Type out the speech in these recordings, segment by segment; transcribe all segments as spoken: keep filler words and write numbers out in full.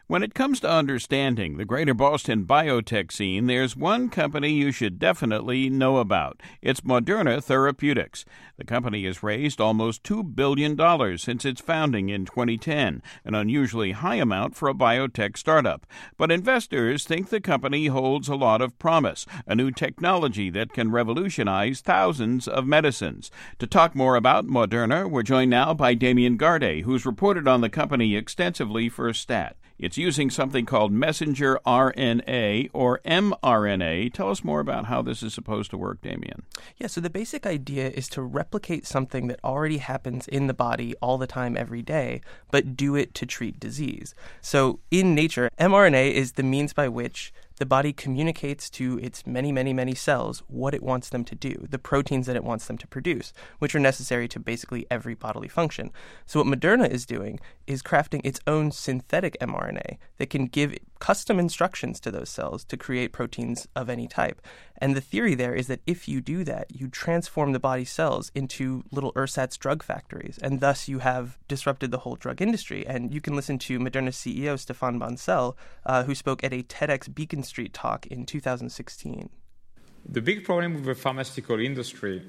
When it comes to understanding the greater Boston biotech scene, there's one company you should definitely know about. It's Moderna Therapeutics. The company has raised almost two billion dollars since its founding in twenty ten, an unusually high amount for a biotech startup. But investors think the company holds a lot of promise, a new technology that can revolutionize thousands of medicines. To talk more about Moderna, we're joined now by Damien Garde, who's reported on the company extensively for Stat. It's using something called messenger R N A, or mRNA. Tell us more about how this is supposed to work, Damien. Yeah, so the basic idea is to replicate something that already happens in the body all the time, every day, but do it to treat disease. So in nature, mRNA is the means by which the body communicates to its many, many, many cells what it wants them to do, the proteins that it wants them to produce, which are necessary to basically every bodily function. So what Moderna is doing is crafting its own synthetic mRNA that can give custom instructions to those cells to create proteins of any type. And the theory there is that if you do that, you transform the body's cells into little ersatz drug factories, and thus you have disrupted the whole drug industry. And you can listen to Moderna's C E O, Stéphane Bancel, uh, who spoke at a TEDx Beacon Street talk in two thousand sixteen. The big problem with the pharmaceutical industry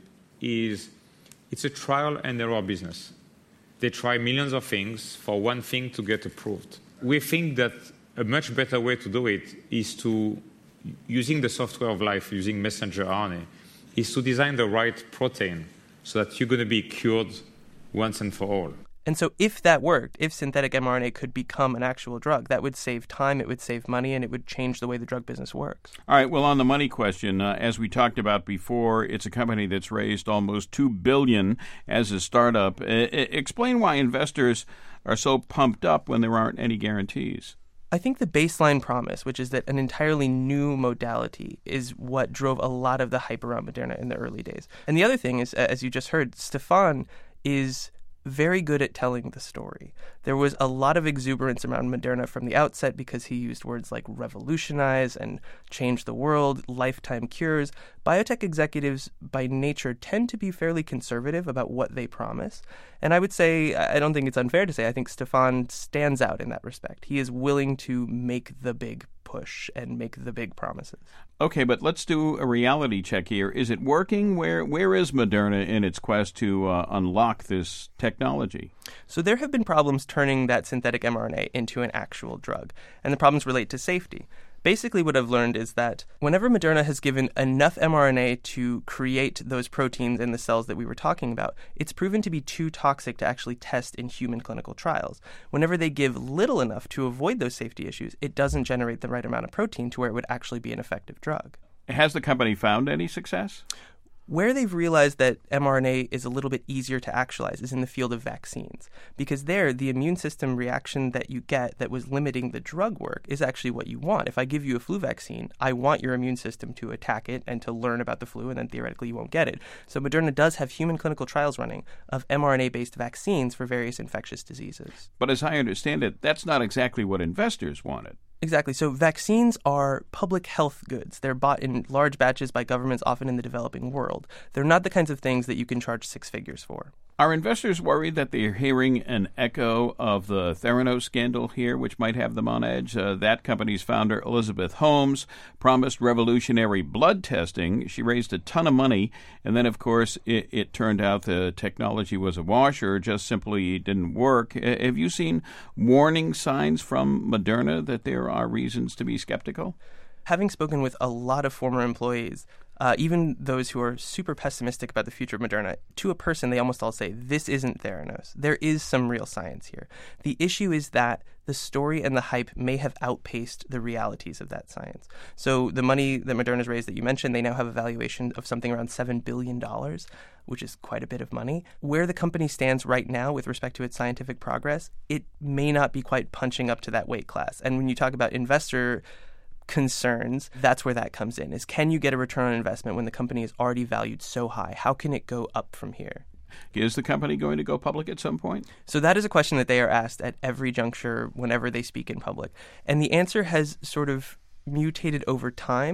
is it's a trial and error business. They try millions of things for one thing to get approved. We think that a much better way to do it is to, using the software of life, using messenger R N A, is to design the right protein so that you're going to be cured once and for all. And so if that worked, if synthetic mRNA could become an actual drug, that would save time, it would save money, and it would change the way the drug business works. All right, well, on the money question, uh, as we talked about before, it's a company that's raised almost two billion dollars as a startup. Uh, explain why investors are so pumped up when there aren't any guarantees. I think the baseline promise, which is that an entirely new modality, is what drove a lot of the hype around Moderna in the early days. And the other thing is, as you just heard, Stéphane is very good at telling the story. There was a lot of exuberance around Moderna from the outset because he used words like revolutionize and change the world, lifetime cures. Biotech executives by nature tend to be fairly conservative about what they promise. And I would say, I don't think it's unfair to say, I think Stéphane stands out in that respect. He is willing to make the big push and make the big promises. Okay, but let's do a reality check here. Is it working? Where Where is Moderna in its quest to uh, unlock this technology? So there have been problems turning that synthetic mRNA into an actual drug, and the problems relate to safety. Basically, what I've learned is that whenever Moderna has given enough mRNA to create those proteins in the cells that we were talking about, it's proven to be too toxic to actually test in human clinical trials. Whenever they give little enough to avoid those safety issues, it doesn't generate the right amount of protein to where it would actually be an effective drug. Has the company found any success? Where they've realized that mRNA is a little bit easier to actualize is in the field of vaccines, because there, the immune system reaction that you get that was limiting the drug work is actually what you want. If I give you a flu vaccine, I want your immune system to attack it and to learn about the flu, and then theoretically you won't get it. So Moderna does have human clinical trials running of mRNA-based vaccines for various infectious diseases. But as I understand it, that's not exactly what investors wanted. Exactly. So vaccines are public health goods. They're bought in large batches by governments, often in the developing world. They're not the kinds of things that you can charge six figures for. Are investors worried that they're hearing an echo of the Theranos scandal here, which might have them on edge? Uh, that company's founder, Elizabeth Holmes, promised revolutionary blood testing. She raised a ton of money, and then, of course, it, it turned out the technology was a wash or just simply didn't work. Uh, have you seen warning signs from Moderna that there are reasons to be skeptical? Having spoken with a lot of former employees, Uh, even those who are super pessimistic about the future of Moderna, to a person, they almost all say, this isn't Theranos. There is some real science here. The issue is that the story and the hype may have outpaced the realities of that science. So the money that Moderna's raised that you mentioned, they now have a valuation of something around seven billion dollars, which is quite a bit of money. Where the company stands right now with respect to its scientific progress, it may not be quite punching up to that weight class. And when you talk about investor concerns, that's where that comes in, is can you get a return on investment when the company is already valued so high? How can it go up from here? Is the company going to go public at some point? So that is a question that they are asked at every juncture whenever they speak in public. And the answer has sort of mutated over time.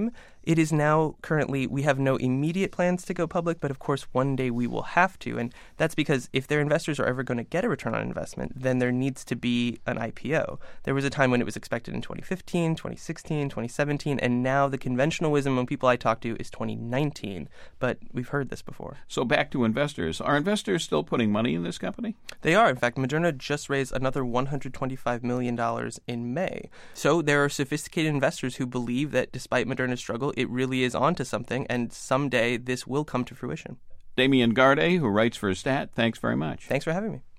It is now currently, we have no immediate plans to go public, but of course one day we will have to. And that's because if their investors are ever going to get a return on investment, then there needs to be an I P O. There was a time when it was expected in twenty fifteen, twenty sixteen, twenty seventeen, and now the conventional wisdom among people I talk to is twenty nineteen. But we've heard this before. So back to investors. Are investors still putting money in this company? They are. In fact, Moderna just raised another one hundred twenty-five million dollars in May. So there are sophisticated investors who believe that despite Moderna's struggle, it really is onto something, and someday this will come to fruition. Damien Garde, who writes for Stat, thanks very much. Thanks for having me.